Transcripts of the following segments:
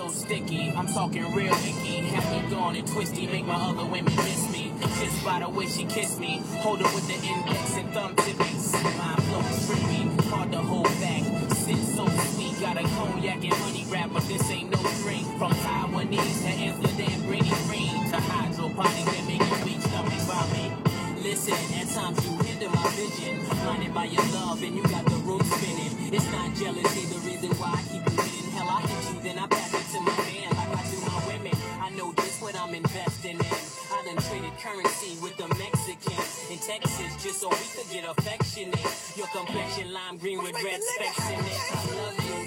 so sticky. I'm talking real icky. Have me gone and twisty, make my other women miss me. Just by the way she kissed me. Hold her with the index and thumb tippies. My flow is trippy, hard to hold back. Sit so sweet, got a cognac and honey wrap, but this ain't no drink. From Taiwanese to Amsterdam, Granny Green to hydroponic that make you weak stomach vomit. Listen, at times you hinder my vision. Blinded by your love and you got the room spinning. It's not jealousy, the reason why I keep you in. Hell, I hit you, then I pass it to my man like I do my women. I know just what I'm investing in. I done traded currency with the Mexicans in Texas just so we could get affectionate. Your complexion lime green with red specks in it. I love you.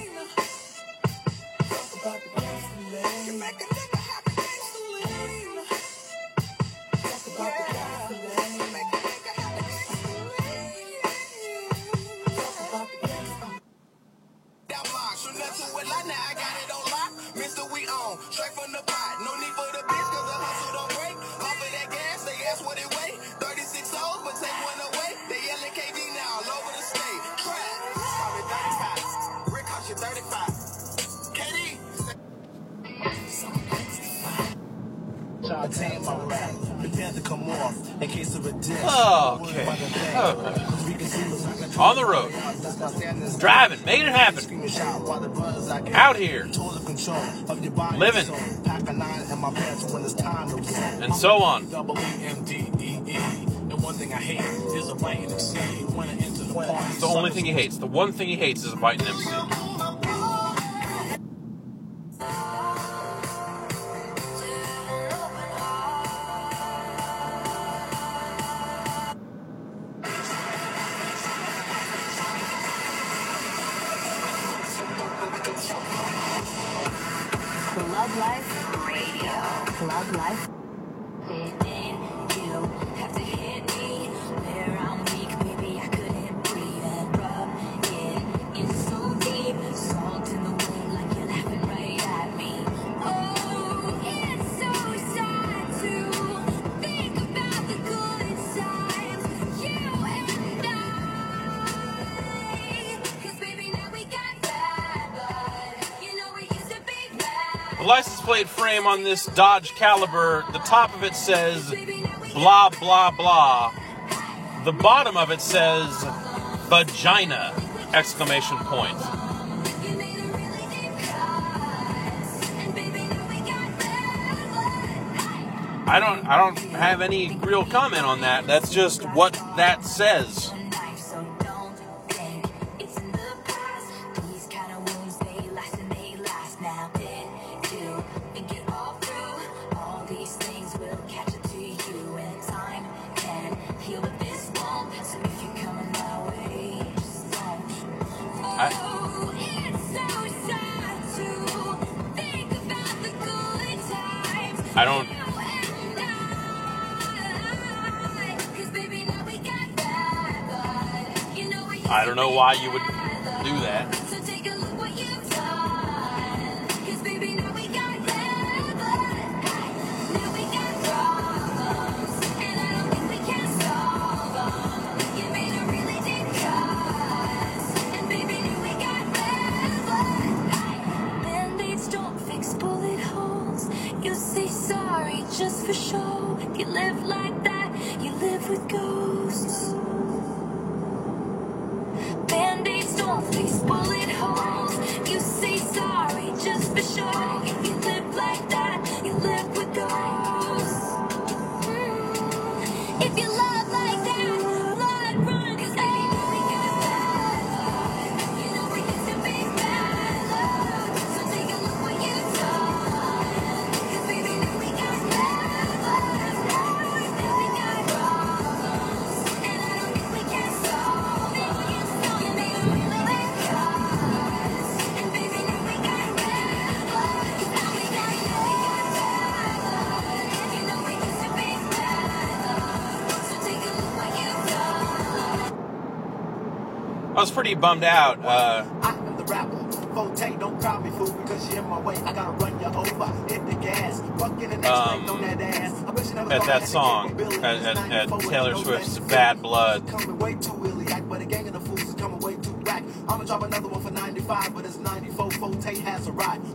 You make a nigga happy, gasoline. Talk about the gasoline. You make a nigga happy, gasoline. Talk about the gasoline. That box, so nothing with like now I got it on lock. Mr. We on, straight from the pot. No need for the bitch, cause the hustle don't break. Off of that gas, they ask what it weigh. 36 souls, but take one away. They yelling KD now all over the state. Trap, probably 35. Rick cost you 35. KD. Prepare to come off in case of a dish. Okay. On the road. Driving, making it happen. Out here. Living. And so on. The one thing I hate is a biting MC when I enter the party. It's the only thing he hates. The one thing he hates is a biting MC. Love Life Radio. Love Life. You have to hit me where I'm weak, baby. I couldn't breathe and rub it in so deep. Salt in the wind like you're laughing right at me. Oh, it's so sad to think about the good times you and I. 'Cause baby, now we got bad blood. You know we used to be bad. The license plate frame on this Dodge Caliber, the top of it says blah, blah, blah. The bottom of it says vagina, exclamation point. I don't have any real comment on that. That's just what that says. I don't know why you would do that. Just for show, you live like that, you live with ghosts. Band-aids don't fix bullet holes. You say sorry just for show, you live like that, you live with ghosts. If you love like that, blood run, 'cause baby, we got bad love. You know we used to be bad love. So take a look what you've done. 'Cause baby, now we got bad love. Now we got problems, and I don't think we can solve them. You made a really big cuts, and baby, now we got bad love. Now we got bad love. You know we used to be bad love. So take a look what you've done. I was pretty bummed out. I am the rapper. Forte, don't cry me, fool, because you're in my way. I gotta run you over. Hit the gas. Fucking the next thing on that ass. I bet you never At thought I that had song, to get at Taylor Swift's Bad Blood. Coming way too iliac, but a gang of the fools is coming way too whack. I'ma drop another one for 95, but it's 94. Forte has a ride.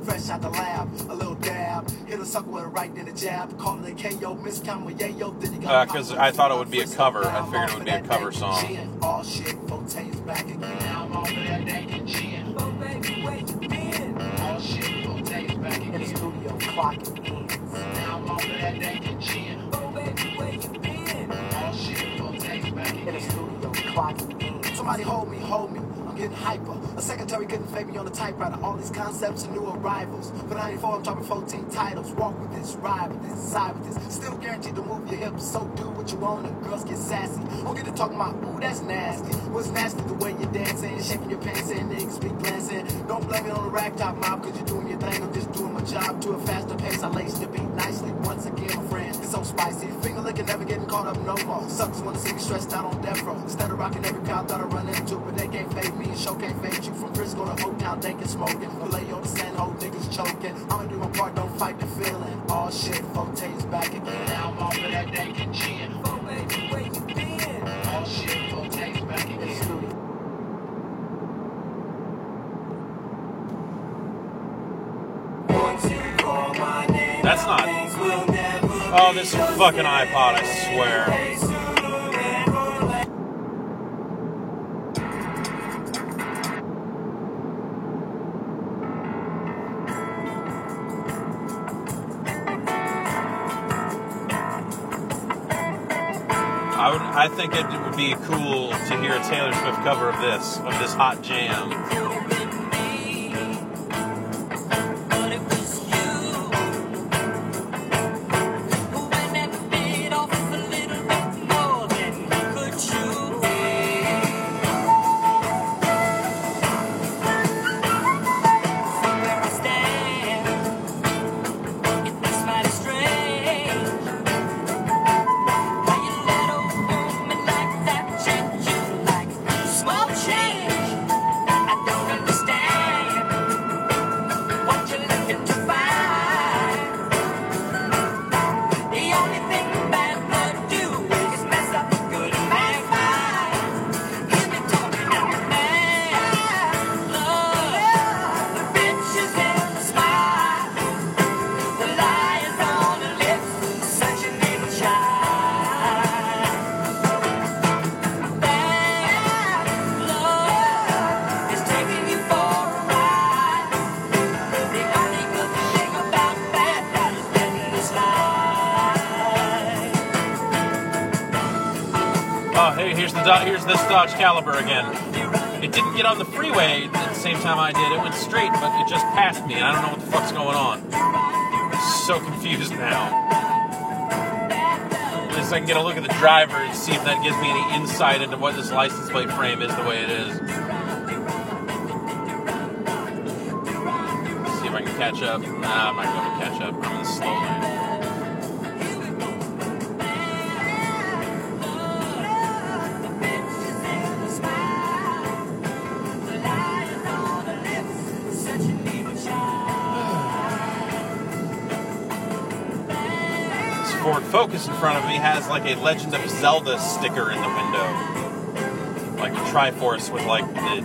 fresh out the lab. A little dab, hit a sucker with a right then a jab. Call it a KO, miscount with yayo. Then you got Because I thought it would be a cover. I figured it would be a cover song. All shit, Forte's back again. Now I'm off of that naked chin. Oh baby, where you been? All shit, Forte's back again. In the studio, clocking in. Now I'm off of that naked chin. Oh baby, where you been? All shit, Forte's back again. In the studio, clocking in. Somebody hold me, hold me. I'm getting hyper. A secretary couldn't fade me on the typewriter. All these concepts and new arrivals. For 94, I'm dropping 14 titles. Walk with this, ride with this, side with this. Still guaranteed to move your hips. So do what you want and girls get sassy. Don't get to talking about, ooh, that's nasty. What's nasty? The way you're dancing, shaking your pants and niggas be glancing. Don't blame it on the rag top mob, cause you're doing your thing. I'm just doing my job to a faster pace. I lace the beat nicely. Once again, my friend, it's so spicy. Finger licking, never getting caught up no more. Suckers wanna see me stressed out on death row. Instead of rocking every crowd, thought I run into it, but they can't fade me. And show can't fade you. From Frisco to Oak Town, they can smoking. Filet on the sand, old niggas choking. I'ma do my part, don't fight the feeling. All shit, Forte's back again. Now I'm off of that naked chin. Oh baby, where you been? All shit, Forte's back again. That's not. Oh, this fucking iPod, I swear. I think it would be cool to hear a Taylor Swift cover of this hot jam. Here's this Dodge Caliber again. It didn't get on the freeway at the same time I did. It went straight, but it just passed me, and I don't know what the fuck's going on. I'm so confused now. At least I can get a look at the driver and see if that gives me any insight into what this license plate frame is the way it is. See if I can catch up. Nah, I'm not going to catch up. I'm in the slow lane. Ford Focus in front of me has like a Legend of Zelda sticker in the window, like a Triforce with like the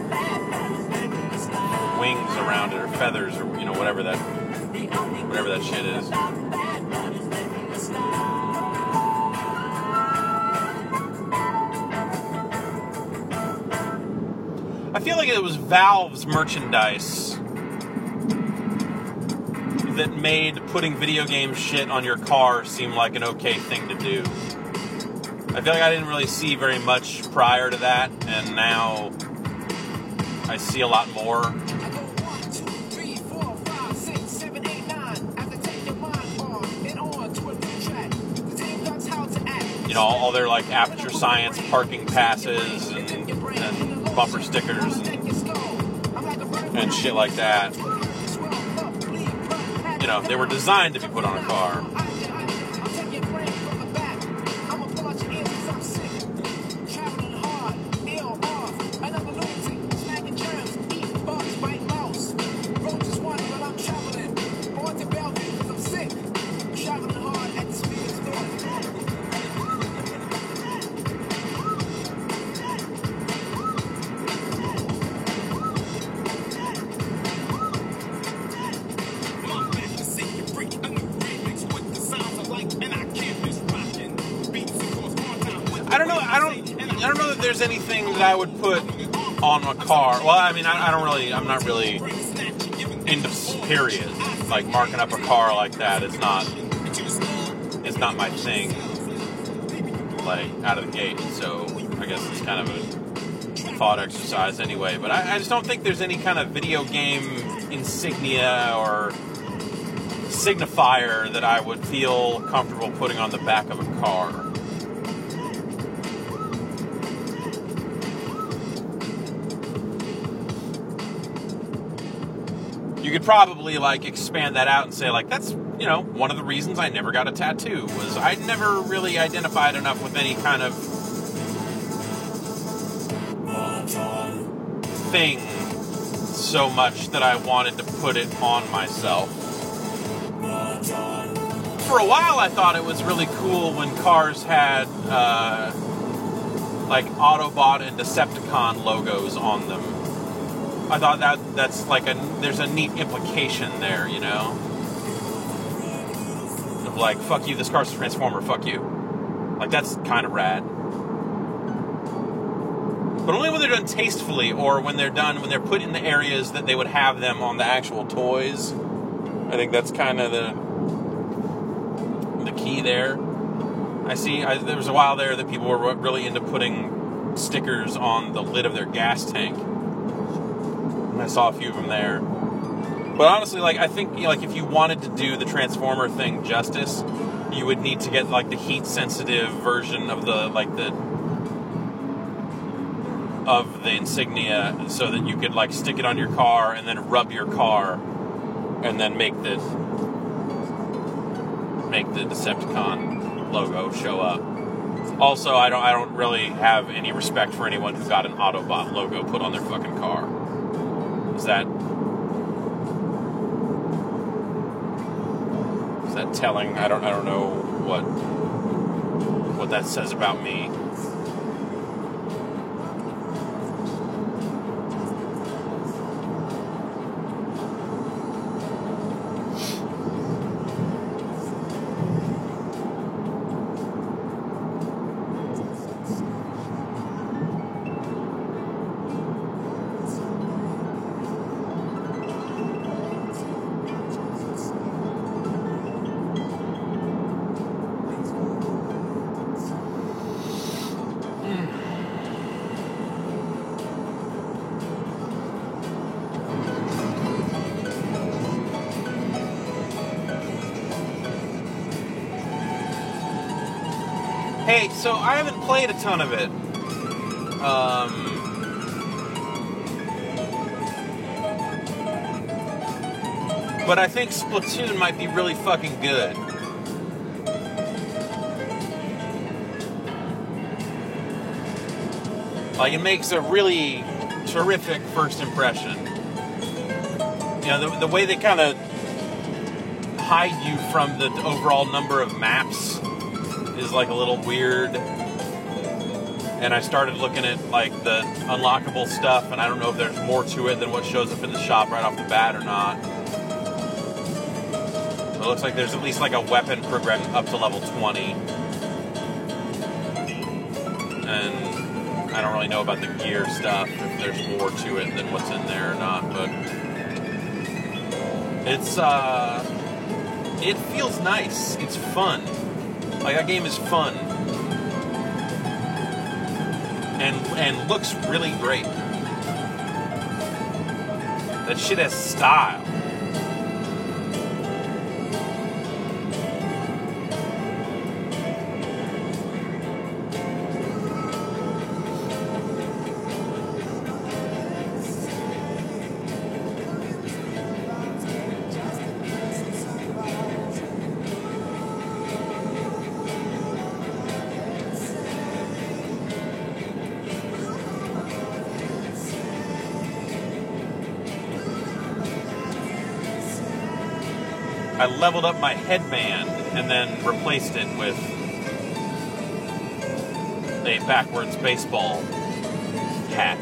wings around it or feathers or whatever that shit is. I feel like it was Valve's merchandise that made putting video game shit on your car seem like an okay thing to do. I feel like I didn't really see very much prior to that, and now I see a lot more. All their like Aperture Science parking passes and bumper stickers and shit like that. They were designed to be put on a car. there's anything that I would put on a car. Well, I mean, I'm not really into period. Like marking up a car like that is not my thing. Like out of the gate. So I guess it's kind of a thought exercise anyway. But I just don't think there's any kind of video game insignia or signifier that I would feel comfortable putting on the back of a car. You could probably like expand that out and say like that's, you know, one of the reasons I never got a tattoo was I never really identified enough with any kind of thing so much that I wanted to put it on myself. For a while I thought it was really cool when cars had like Autobot and Decepticon logos on them. I thought that's like there's a neat implication there, you know? Of like, fuck you, this car's a Transformer, fuck you. Like, that's kind of rad. But only when they're done tastefully, or when they're put in the areas that they would have them on the actual toys. I think that's kind of the key there. There was a while there that people were really into putting stickers on the lid of their gas tank. I saw a few of them there. But honestly, like, I think, you know, like, if you wanted to do the Transformer thing justice, you would need to get, like, the heat-sensitive version of the insignia so that you could, like, stick it on your car and then rub your car and then make the Decepticon logo show up. Also, I don't really have any respect for anyone who got an Autobot logo put on their fucking car. Is that telling? I don't know what that says about me. Hey, so I haven't played a ton of it. But I think Splatoon might be really fucking good. Like, it makes a really terrific first impression. You know, the way they kind of hide you from the overall number of maps is like a little weird. And I started looking at like the unlockable stuff, and I don't know if there's more to it than what shows up in the shop right off the bat or not. It looks like there's at least like a weapon progression up to level 20. And I don't really know about the gear stuff, if there's more to it than what's in there or not, but it feels nice. It's fun. Like, that game is fun. And looks really great. That shit has style. I leveled up my headband and then replaced it with a backwards baseball hat.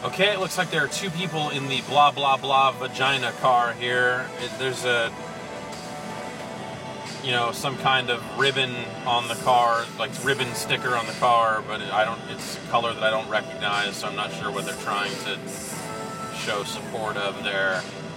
Okay, it looks like there are two people in the blah blah blah vagina car here. There's a, you know, some kind of ribbon on the car, like ribbon sticker on the car, but it's a color that I don't recognize, so I'm not sure what they're trying to show support of there.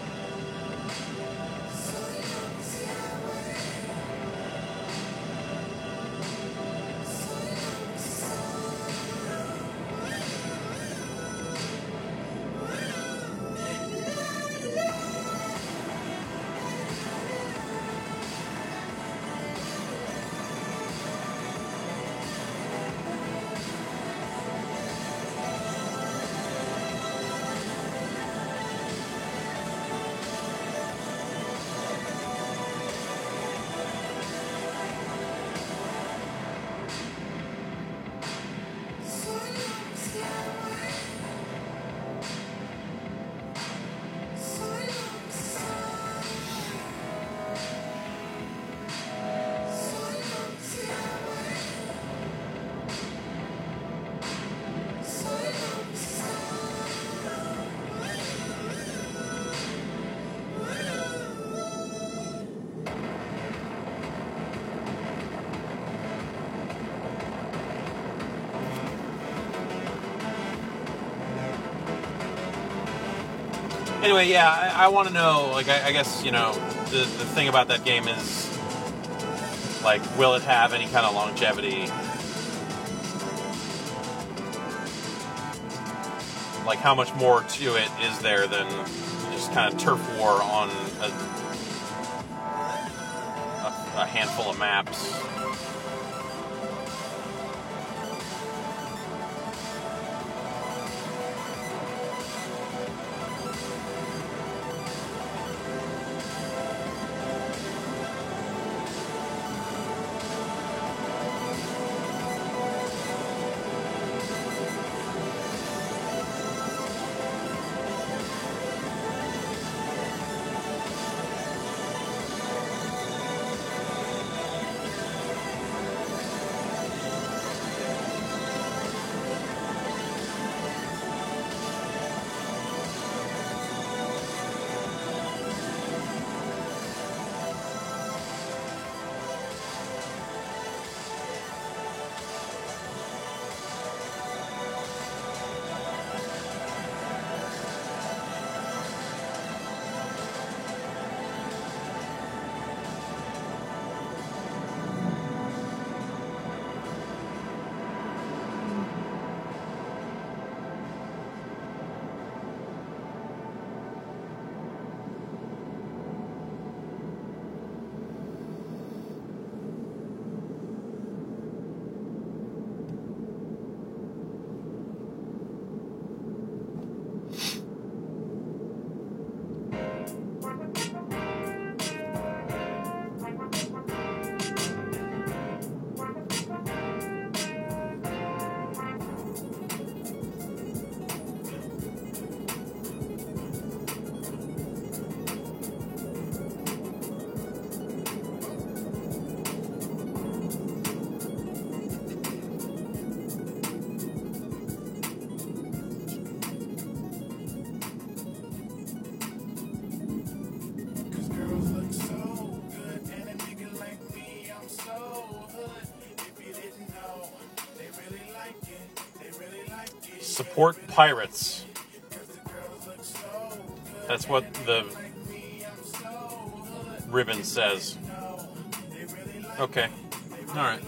Anyway, yeah, I want to know, like, I guess, you know, the thing about that game is, like, will it have any kind of longevity? Like, how much more to it is there than just kind of turf war on a handful of maps? Support pirates. That's what the ribbon says. Okay. All right.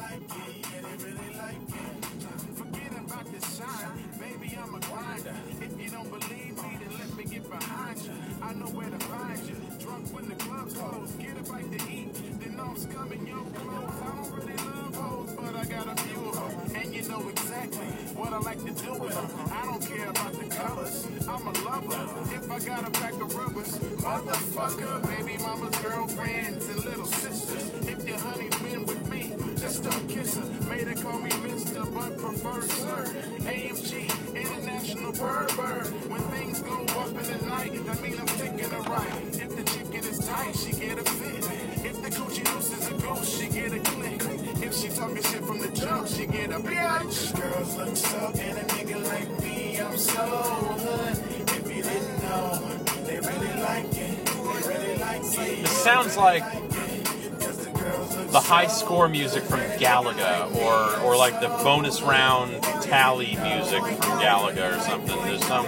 What I like to do with them. I don't care about the colors. I'm a lover. If I got a pack of rubbers, motherfucker, baby mama's girlfriends and little sisters. If your honey's been with me, just don't kiss her. Made her call me Mr. but prefer Sir. AMG, International Bird. When things go up in the night, that mean I'm taking her right. If the chicken is tight, she get a fit. If the coochie loose is a ghost, she get a click. If she talking shit from the jump, she get a bitch. Girls look so, and a nigga like me, I'm so hood. If you didn't know, they really like it. They really like it. This sounds like the high score music from Galaga, or like the bonus round tally music from Galaga or something. There's some.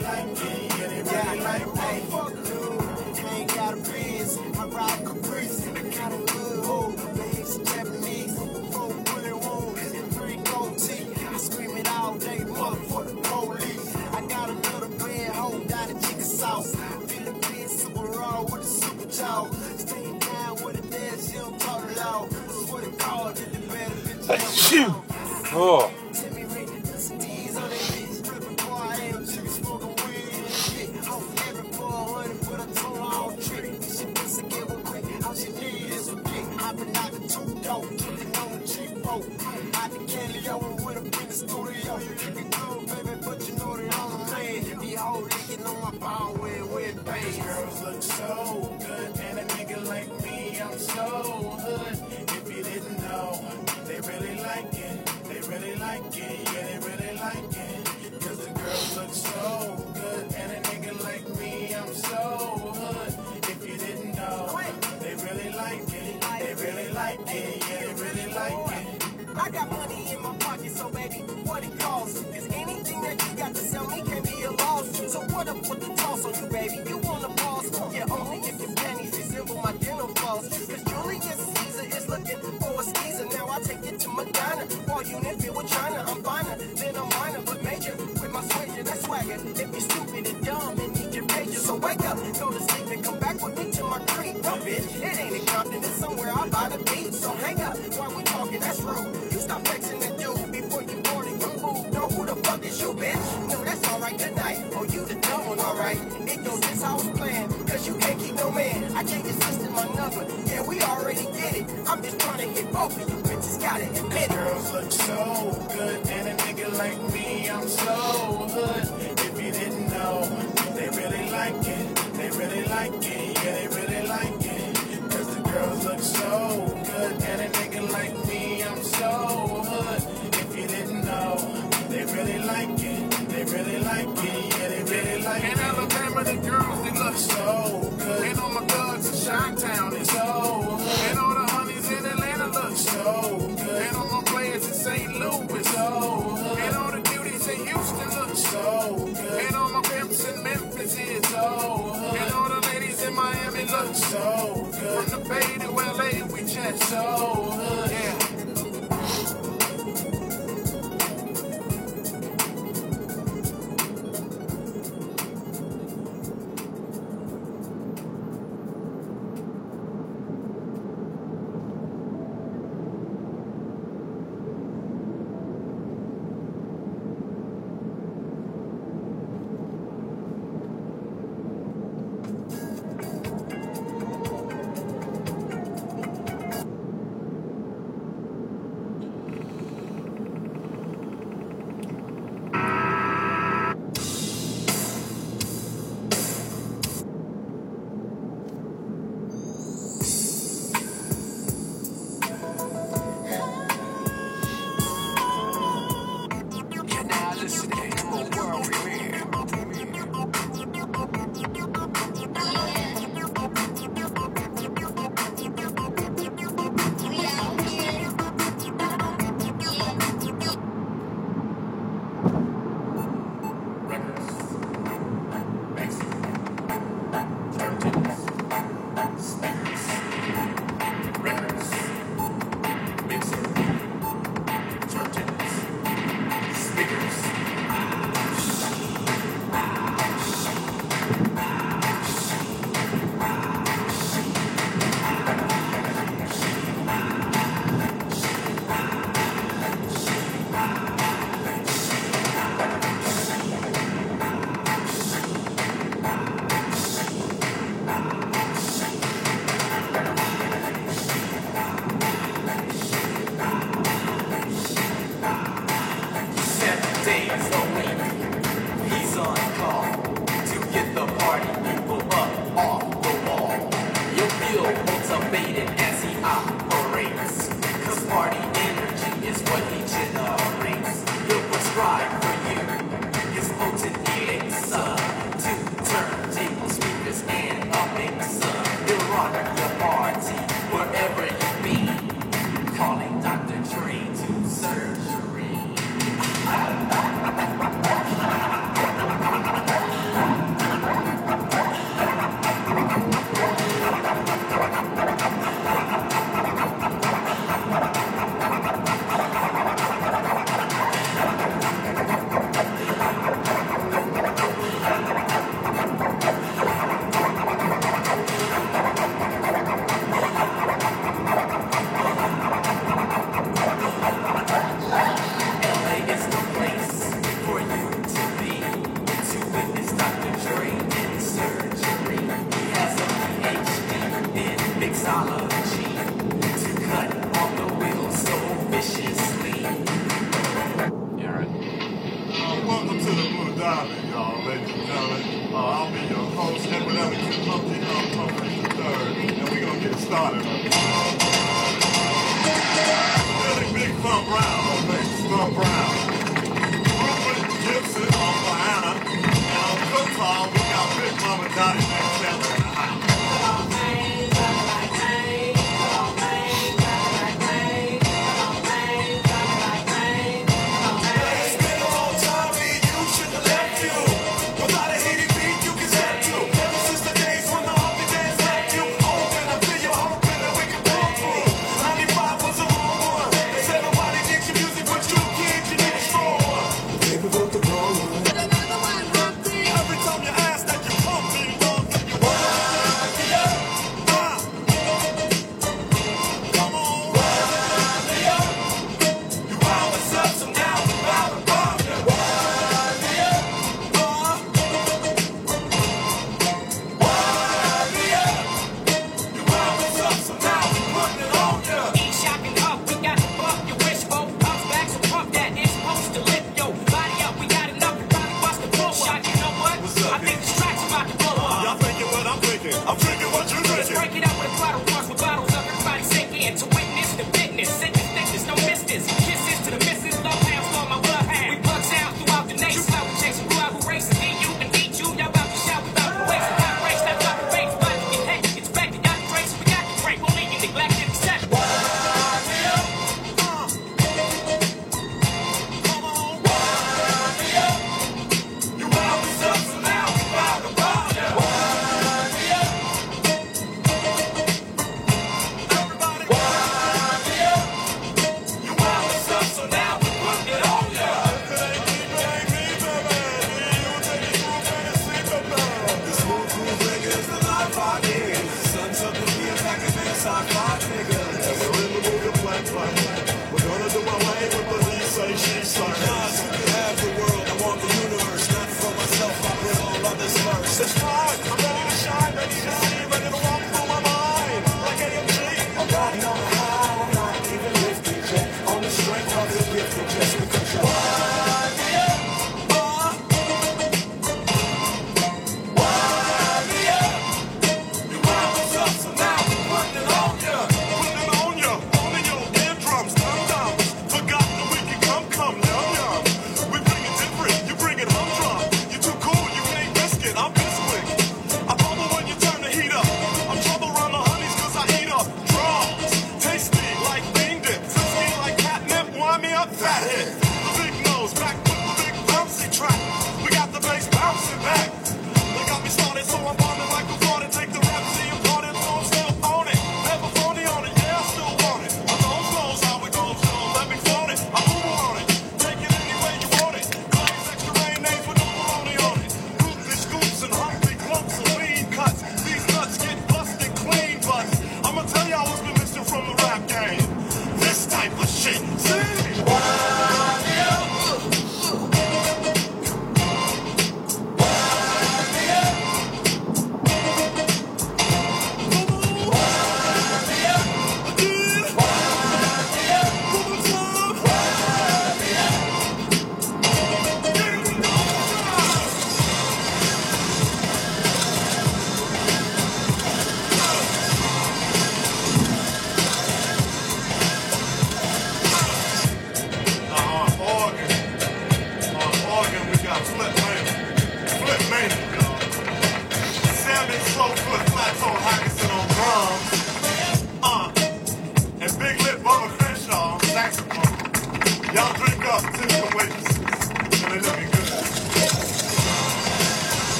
Oh. Girls look so good, and a nigga like me, I'm so hood. If you didn't know, they really like it. They really like it, yeah, they really like it. Cause the girls look so good, and a nigga like me, I'm so hood. If you didn't know, they really like it. They really like it, yeah, they really like it. I got money in my pocket, so baby, what it costs? Cause anything that you got to sell me can be a loss. So what up with the toss on you, baby? You want a boss? Yeah, only if your panties resemble my dental floss. Cause Julius Caesar is looking for a skeezer. Now I take it to Madonna. All unit filled with China. I'm finer than a minor, but major. With my swagger, that's swagger. If you're stupid and dumb and need your pages, so wake up, go to sleep and come back with me to my creek. No, bitch, it ain't a Compton, it's somewhere out by the beach. So hang up while we talking, that's rude. You stop flexing that dude before you board and you move. Know who the fuck is you, bitch? No, that's alright tonight. Oh, you the dumb one, alright. It goes this how it's playing, cause you can't keep no man. I gave your sister my number, yeah, we already get it. I'm just trying to hit both of you bitches, gotta admit it. Girls look so good, and a nigga like me, I'm so hood. If you didn't know, they really like it. They really like it, yeah, they really like it. Cause the girls look so good, and a nigga like me, I'm so hood. If you didn't know, they really like it. They really like it, yeah, they really like it. In Alabama, the girls, they look So good, and all my thugs in Chi-Town is so good, and all the honeys in Atlanta look so good, and all my players in St. Louis so good, and all the beauties in Houston look so good, and all my pimps in Memphis is so and all the ladies in Miami look so good. from the Bay to LA we just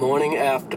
morning after.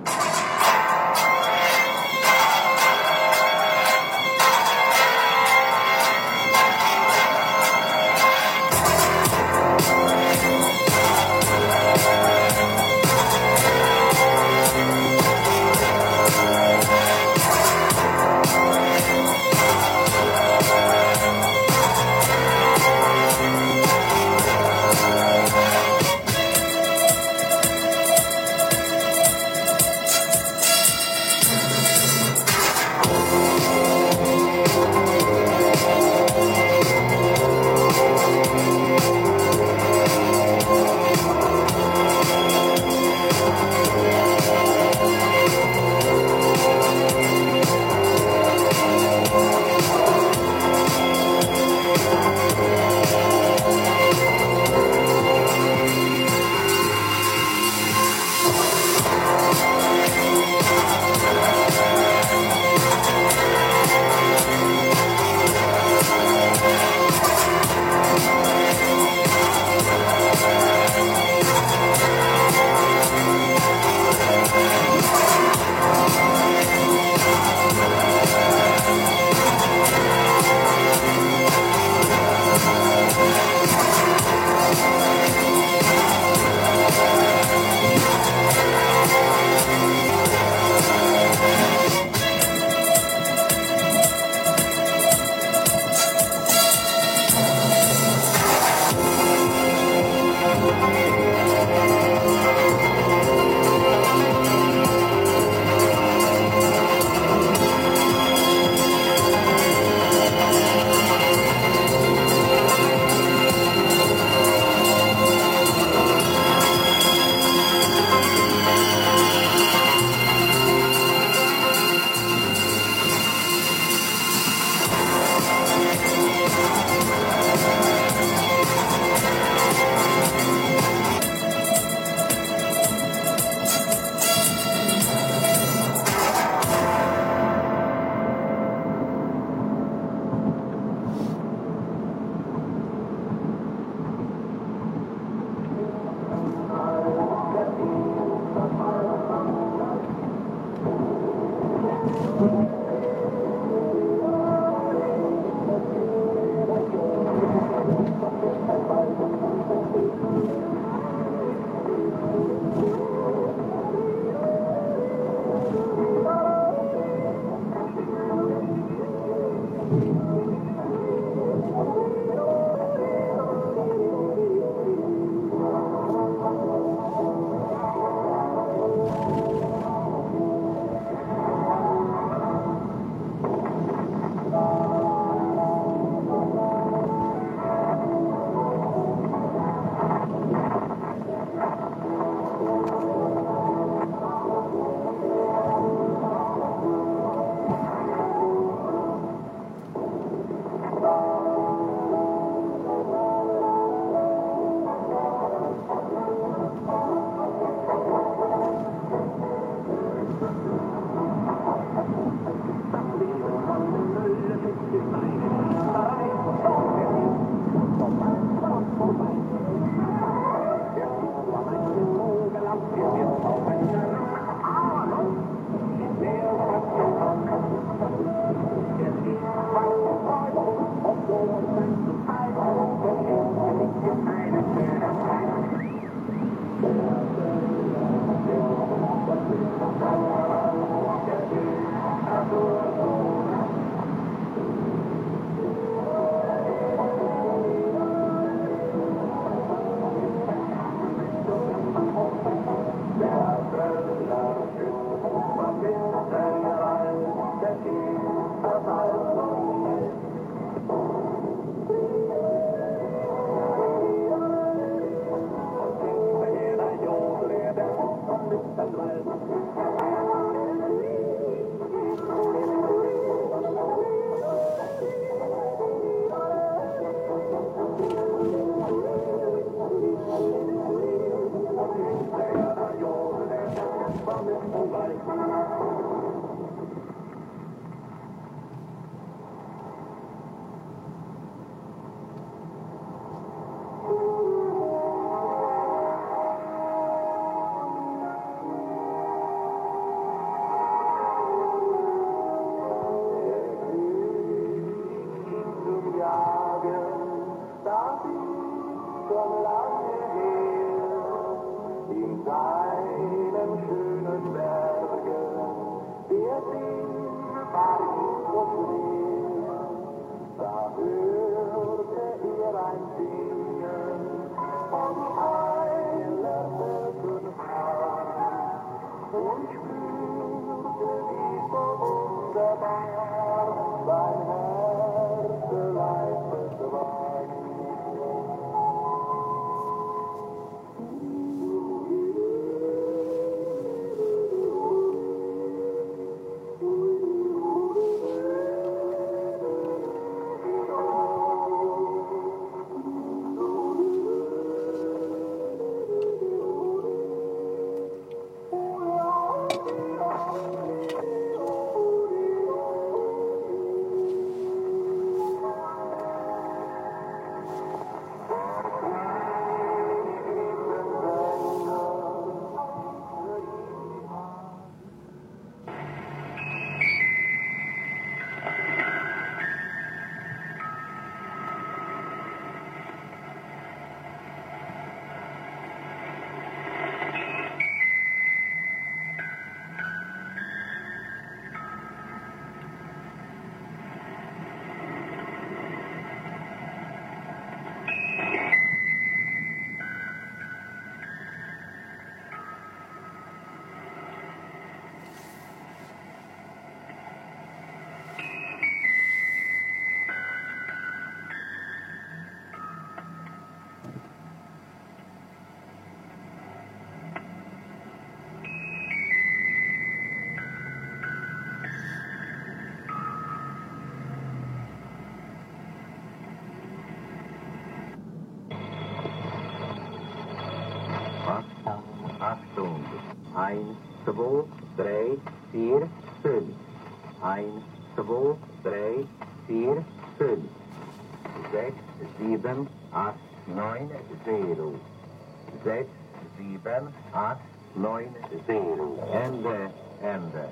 Achtung. 1, 2, 3, 4, 5. 1, 2, 3, 4, 5. 6, 7, 8, 9, 0. 6, 7, 8, 9, 0. Ende.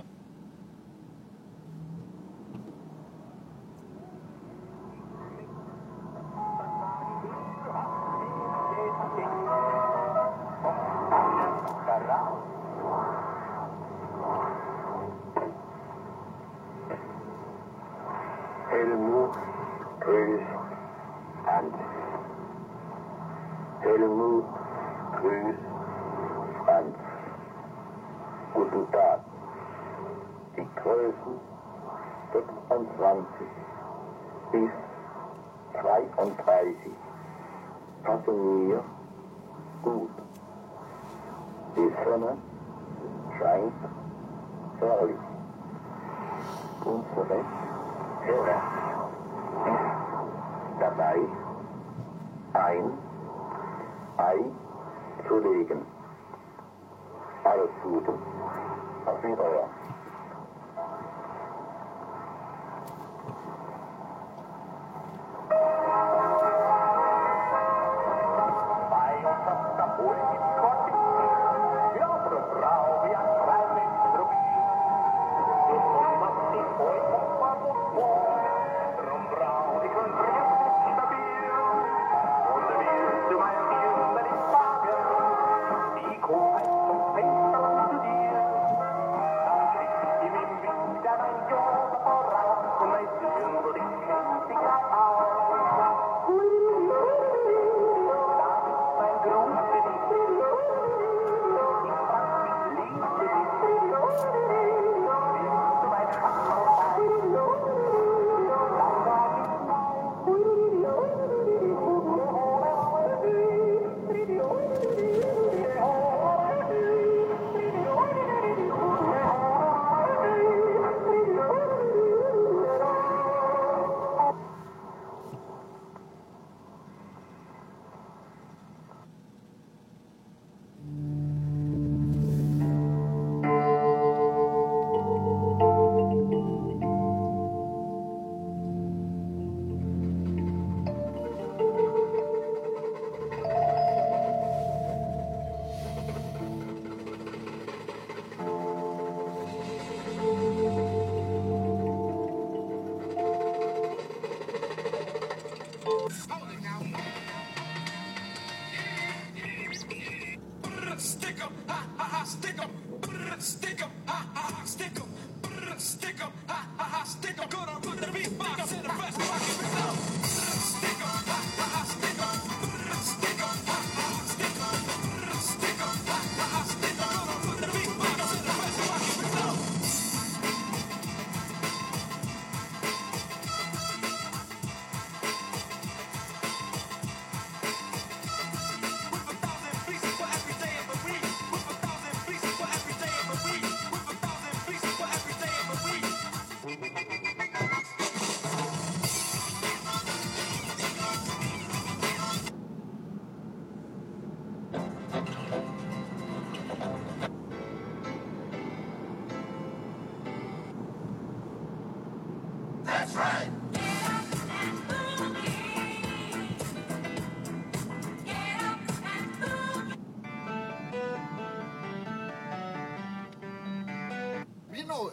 Helmut Grüß Franz. Helmut Grüß Franz. Guten Tag. Die Größen 26 bis 32 passen mir gut. Die Sonne scheint herrlich. Unsere Herr ist dabei, ein Ei zu legen. Alles Gute. Auf Wiedersehen.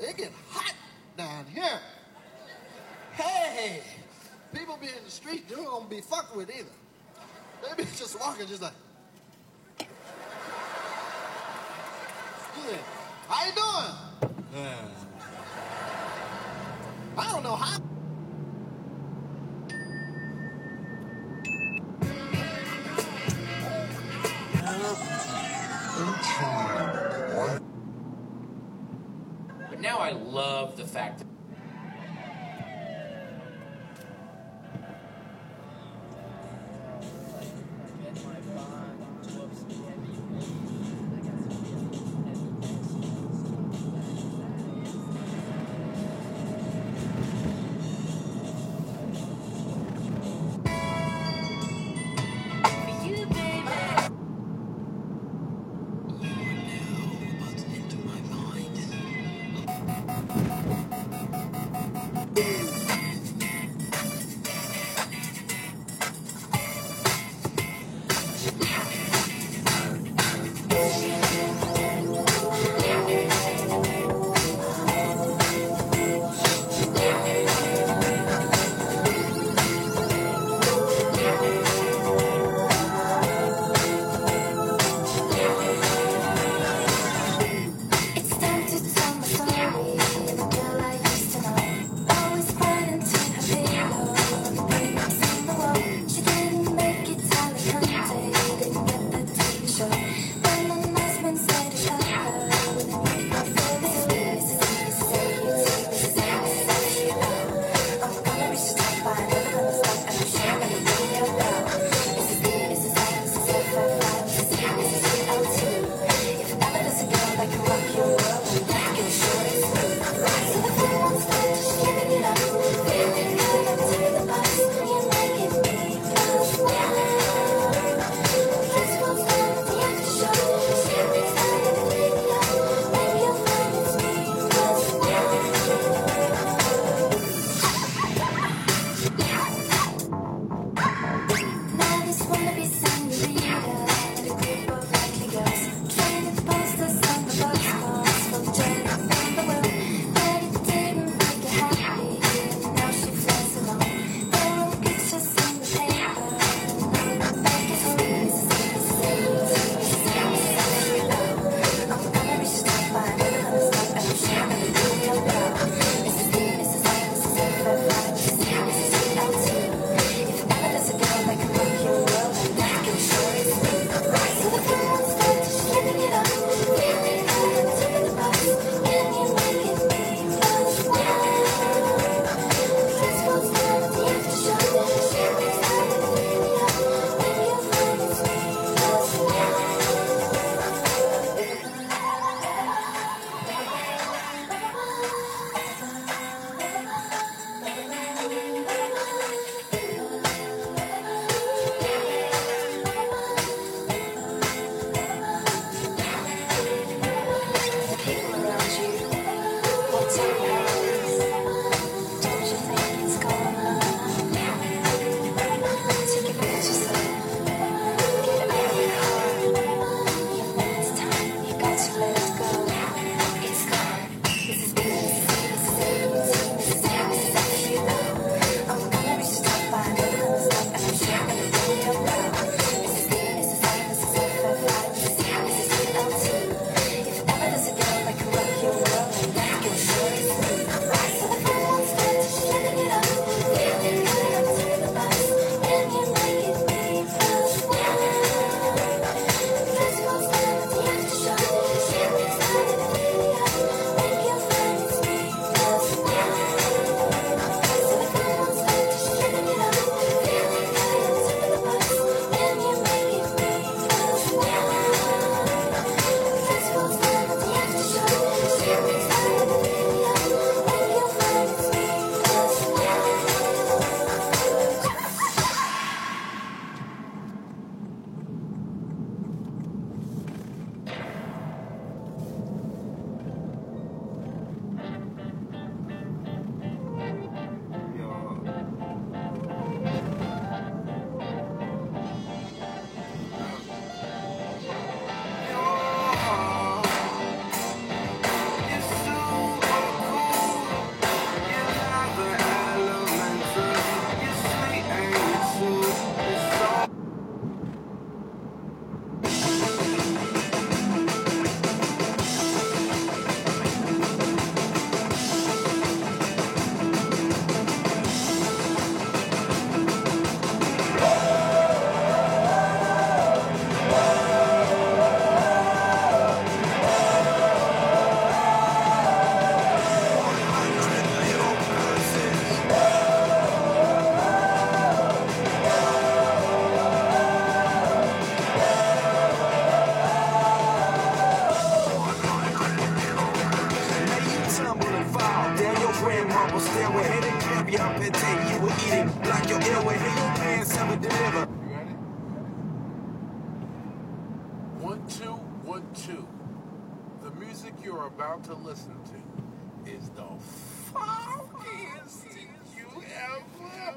it get hot down here. Hey, people be in the street, they don't gonna be fucked with either. They be just walking, just like. Yeah. How you doing? I don't know how. But now I love the fact that You, baby. It's time to tell my story. The girl I used to know always cried. marble stairway. Hit it, grab you up and take you will eat it. Block your airway, hear your pants ever deliver. You ready? 1, 2, 1, 2. The music you're about to listen to is the funkiest you ever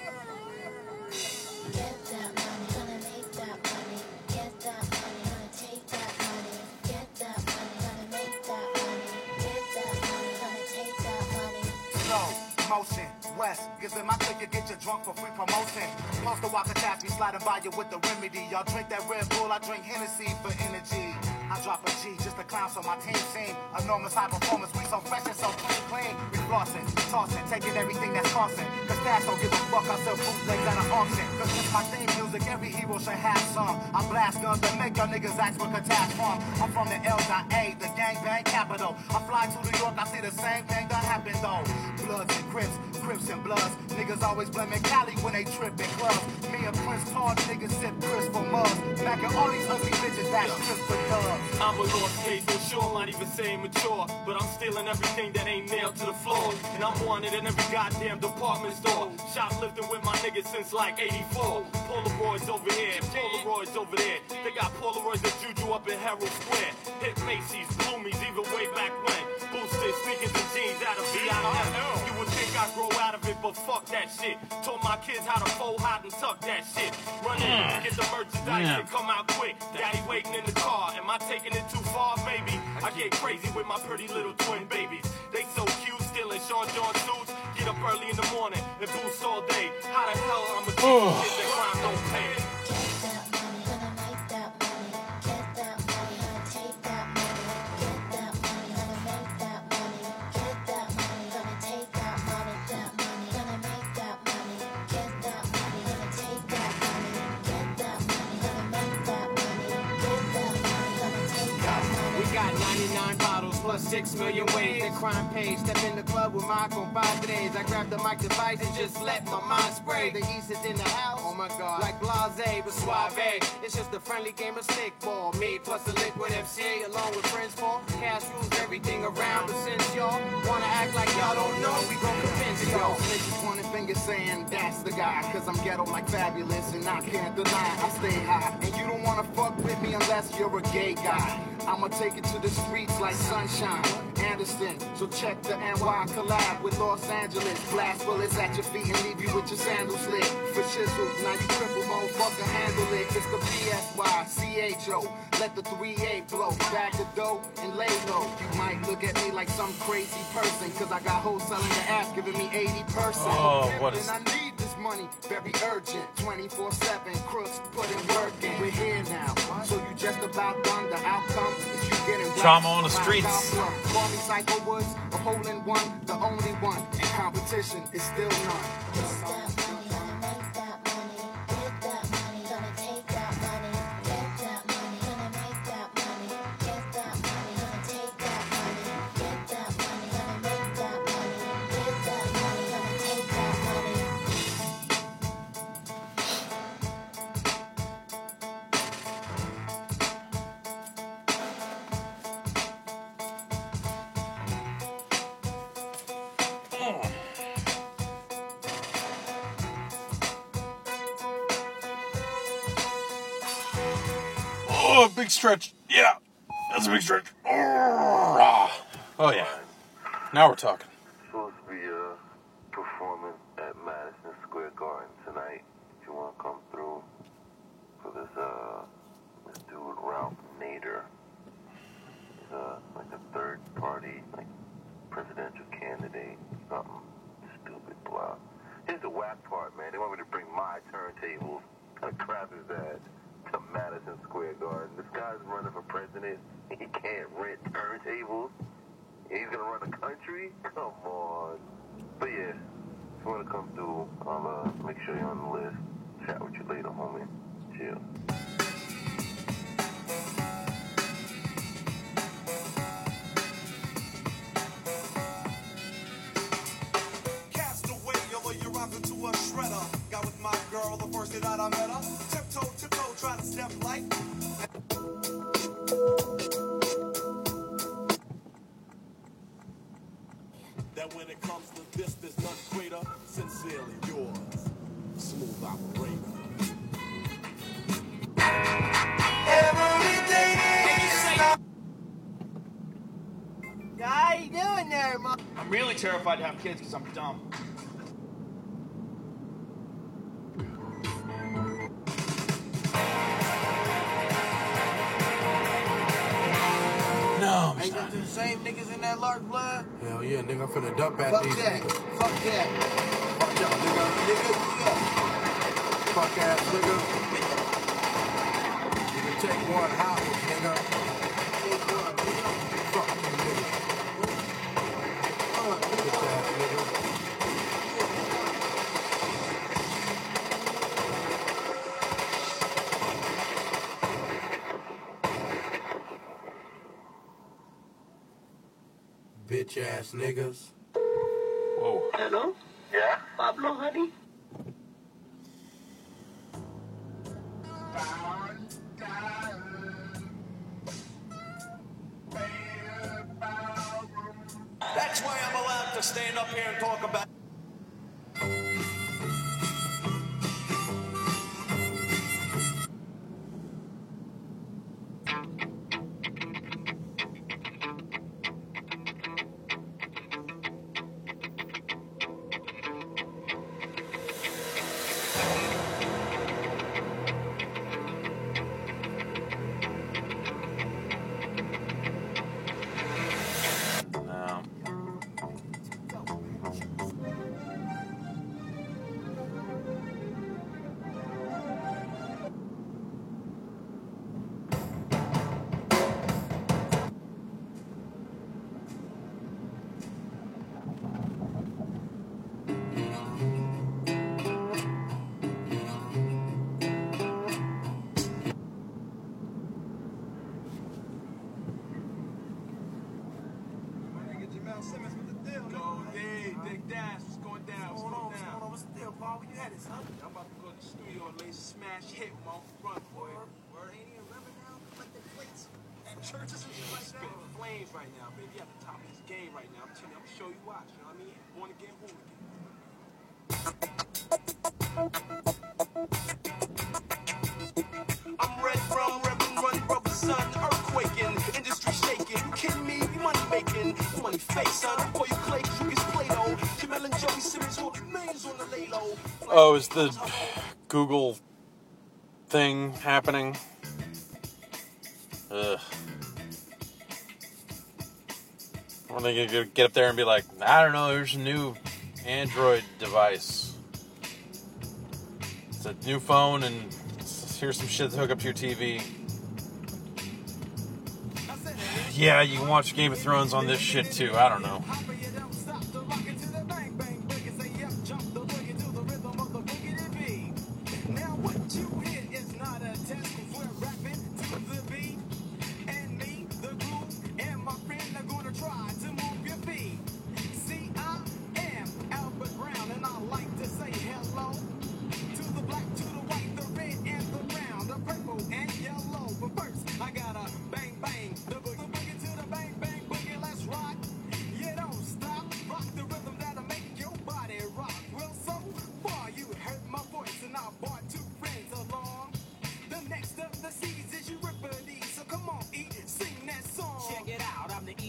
heard. Get that money, gonna make that money. Get that money, gonna take that money. Get that money, gonna make that money. Get that money, gonna take that money. Slow motion, west. Gives in my click, you get you drunk for free promotion. Post the walk attack, me sliding by you with the remedy. Y'all drink that Red Bull, I drink Hennessy for energy. I drop a G just to clown so my team team. Enormous high performance, we so fresh and so clean. We flossing, tossing, taking everything that's costing. Cause Dash don't give a fuck, I sell bootlegs at an auction. Cause it's my theme music, every hero should have some. I blast guns that make y'all niggas ask for catastrophe from. I'm from the L.A., the gangbang capital. I fly to New York, I see the same thing that happened though. Bloods and Crips, Crips and Bloods. Niggas always blaming Cali when they trip in clubs. Me and Prince Todd, niggas sip Chris for mugs. Back in all these ugly bitches that trip for dubs. I'm a lost case, for sure, not even saying mature. But I'm stealing everything that ain't nailed to the floor. And I'm wanted in every goddamn department store. Shoplifting with my niggas since like 84. Polaroids over here, Polaroids over there. They got Polaroids that Juju up in Herald Square. Hit Macy's, Bloomies, even way back when. Boosted sneakers and jeans out of VIM. You would think I'd grow out of it, but fuck that shit. Told my kids how to fold, hide and tuck that shit. Run in, get the merchandise and come out quick. Daddy waiting in the car, am I taking it too far, baby? I get crazy with my pretty little twin babies. They so cute, stealing Sean John suits. Get up early in the morning and boost all day. How the hell I'm a kids that crime don't pay? Get that money, gonna make that money. Get that money, gonna take that money. Get that money, gonna make that money. Get that money, gonna take that money. That money, gonna make that money. Get that money, gonna take that money. Get that money, gonna make that money. Get that money, gonna take that money. We got 99 bottles plus 6 million ways. That crime page. Step in the club with my compadres. I grab the mic device and just let my mind spray. The East is in the house. Oh my God. Like blase but suave. It's just a friendly game of stickball. Me plus the liquid MC along with friends Paul. Cash rules everything around. But since y'all wanna act like y'all don't know, we gon' convince y'all. Snitches pointing fingers saying that's the guy. Cause I'm ghetto like Fabulous and I can't deny I stay high. And you don't wanna fuck with me unless you're a gay guy. I'ma take it to the streets like sunshine. Anderson, so check the NY collab with Los Angeles. Blast bullets at your feet and leave you with your sandals lit. For chisel, now you triple motherfucker handle it. It's the PSYCHO. Let the 3-8 blow. Bag the dough and lay low. You might look at me like some crazy person. Cause I got hoes selling the app giving me 80%. Oh, what is- And I need this money very urgent. 24/7 crooks putting work in. We're here now. So you just about done the outcome. Is you getting whacked Trauma on the by streets. Call me Psycho Woods, a hole in one, the only one. And competition is still none. Get that money, gonna make that money. Get that money, gonna take that money. Get that money, gonna make that money. Get that money, gonna take that money. Get that money, gonna make that money. Get that money, gonna take that money. Oh, big stretch. Yeah, that's a big stretch. Oh yeah. Now we're talking. Supposed to be performing at Madison Square Garden tonight. If you want to come through for this dude Ralph Nader. He's like a third party, like presidential candidate, something stupid blah. Here's the whack part, man. They want me to bring my turntables. What kind of crap is that? To Madison Square Garden. This guy's running for president. He can't rent turntables. He's gonna run the country? Come on. But yeah, if you wanna come through, I'll make sure you're on the list. Chat with you later, homie. Chill. Castaway, although you're rocking to a shredder. Got with my girl the first day that I met her. Tiptoe, try to step like. That when it comes to really terrified to have kids because I'm dumb. No, Ain't that the same niggas in that large blood? Hell yeah, nigga, I'm finna dump at Fuck these that. niggas. Fuck that. Fuck y'all, nigga. Nigga. Fuck ass nigga. Nigga, take one house, nigga. Take one, nigga. Fuck you, nigga. Bitch ass nigga. Bitch ass niggas. Whoa. Hello? Yeah? Pablo, honey? That's why I'm allowed to stand up here and talk about. No. Go, hey, Dick Dash, what's going down? What's going down? What's the deal, Paul? Where you headed, son? I'm about to go to the studio and lay a smash hit with my own front, boy. Word ain't even living now. Like the plates at churches and shit like that. Spitting flames right now, baby. At the top of his game right now. I'm telling you, I'm gonna show you watch. You know what I mean? Born again, hooligan. I'm red from Reverend Run, brother, son. Earthquaking, industry shaking. You kidding me? Money making, money face, son. Before you clay, you get Play-Doh. Jamel and Joey Simmons hold remains on the lay-low. Oh, is the Google thing happening? Ugh. When they get up there and be like, I don't know, there's a new Android device. It's a new phone, and here's some shit to hook up to your TV. Yeah, you can watch Game of Thrones on this shit too. I don't know. Now what you hear is not a test, 'cause we're rapping to the beat. And me, the groove, and my friend are gonna try to move your feet. See, I am Albert Brown, and I like to say hello to the black, to the white, the red, and the brown, the purple, and yellow. But first, I gotta bang, bang, the boogie to the bang, bang, boogie, let's rock. You don't stop, rock the rhythm that'll make your body rock. Well, so far you heard my voice, and I brought two friends along. The next of the seeds is you Ripperdy, so come on, sing that song. Check it out, I'm the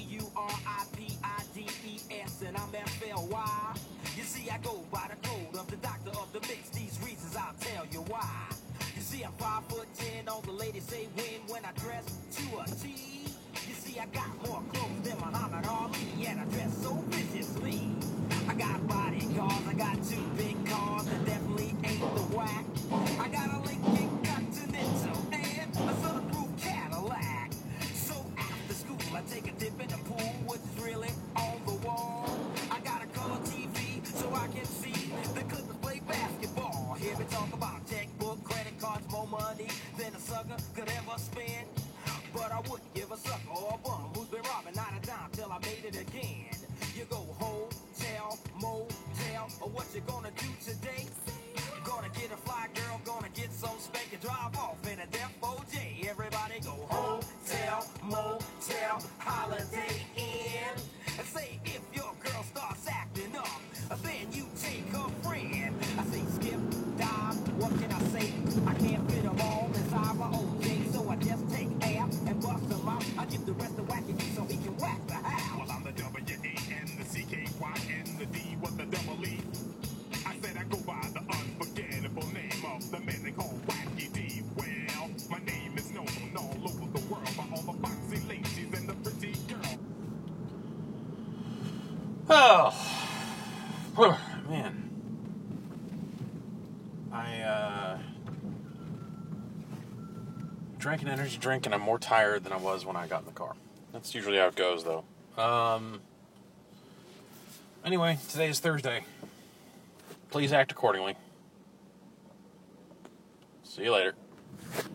EURIPIDES and I'm FLY. You see, I go by the code of the doctor of the mix. These reasons I'll tell you why. You see, I'm 5'10", all the ladies say when I dress to a T. You see, I got more clothes than Muhammad Ali, and I dress so viciously. I got bodyguards, I got two big cars that definitely ain't the whack. I got a Lincoln Continental and a sunroof Cadillac. So after school, I take a dip in the pool, which is really on the wall. I got a color TV so I can see the Clippers play basketball. Here we talk about checkbook, credit cards, more money than a sucker could ever spend. But I wouldn't give a sucker or a bum who's been robbing not a dime till I made it again. You go hotel, motel, or what you gonna do today? Gonna get a fly girl, gonna get some spank and drive off in a Def OJ. Everybody go hotel, motel, holiday inn. And say if your girl starts acting up, then you take her friend. I say skip, dive, what can I say? I can't fit them all inside my OJ, so I just take air and bust them out. I give the rest a whack so he can whack the house. Well, I'm the W-A-N, the C-K. Oh, man. I drank an energy drink and I'm more tired than I was when I got in the car. That's usually how it goes, though. Anyway, today is Thursday. Please act accordingly. See you later.